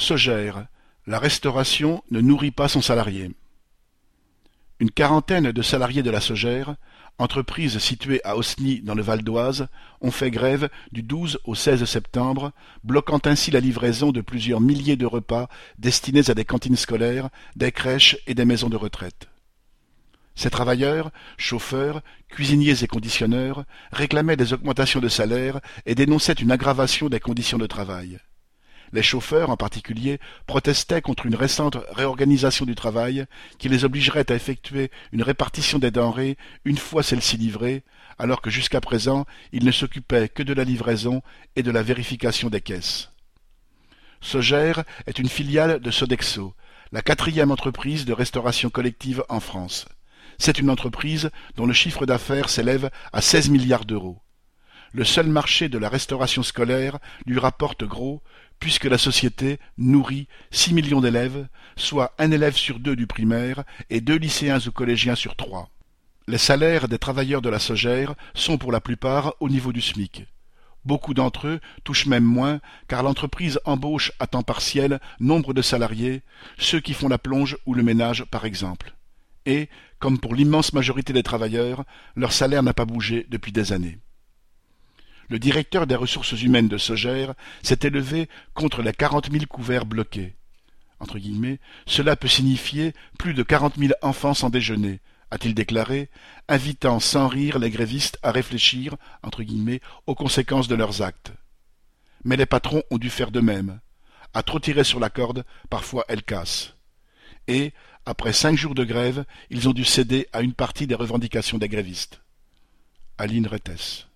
Sogère, la restauration ne nourrit pas son salarié. Une quarantaine de salariés de la Sogère, entreprise située à Osny dans le Val d'Oise, ont fait grève du 12 au 16 septembre, bloquant ainsi la livraison de plusieurs milliers de repas destinés à des cantines scolaires, des crèches et des maisons de retraite. Ces travailleurs, chauffeurs, cuisiniers et conditionneurs, réclamaient des augmentations de salaire et dénonçaient une aggravation des conditions de travail. Les chauffeurs, en particulier, protestaient contre une récente réorganisation du travail qui les obligerait à effectuer une répartition des denrées une fois celles-ci livrées, alors que jusqu'à présent, ils ne s'occupaient que de la livraison et de la vérification des caisses. Sogère est une filiale de Sodexo, la quatrième entreprise de restauration collective en France. C'est une entreprise dont le chiffre d'affaires s'élève à 16 milliards d'euros. Le seul marché de la restauration scolaire lui rapporte gros, puisque la société nourrit 6 millions d'élèves, soit un élève sur deux du primaire et 2 lycéens ou collégiens sur 3. Les salaires des travailleurs de la Sogère sont pour la plupart au niveau du SMIC. Beaucoup d'entre eux touchent même moins, car l'entreprise embauche à temps partiel nombre de salariés, ceux qui font la plonge ou le ménage par exemple. Et, comme pour l'immense majorité des travailleurs, leur salaire n'a pas bougé depuis des années. Le directeur des ressources humaines de Sogère s'est élevé contre les 40 000 couverts bloqués. Entre guillemets, cela peut signifier plus de 40 000 enfants sans déjeuner, a-t-il déclaré, invitant sans rire les grévistes à réfléchir, entre guillemets, aux conséquences de leurs actes. Mais les patrons ont dû faire de même. À trop tirer sur la corde, parfois elle casse. Et, après 5 jours de grève, ils ont dû céder à une partie des revendications des grévistes. Aline Rettes.